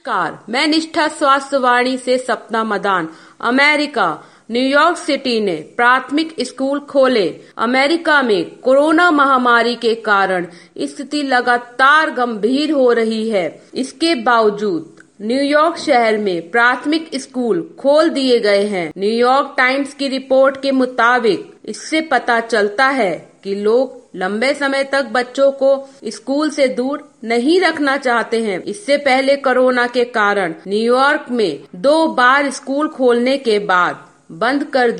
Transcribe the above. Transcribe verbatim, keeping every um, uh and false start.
नमस्कार, मैं निष्ठा स्वास्थ्य वाणी से सपना मदान। अमेरिका न्यूयॉर्क सिटी ने प्राथमिक स्कूल खोले। अमेरिका में कोरोना महामारी के कारण स्थिति लगातार गंभीर हो रही है। इसके बावजूद न्यूयॉर्क शहर में प्राथमिक स्कूल खोल दिए गए हैं। न्यूयॉर्क टाइम्स की रिपोर्ट के मुताबिक इससे पता चलता है कि लोग लंबे समय तक बच्चों को स्कूल से दूर नहीं रखना चाहते हैं। इससे पहले कोरोना के कारण न्यूयॉर्क में दो बार स्कूल खोलने के बाद बंद कर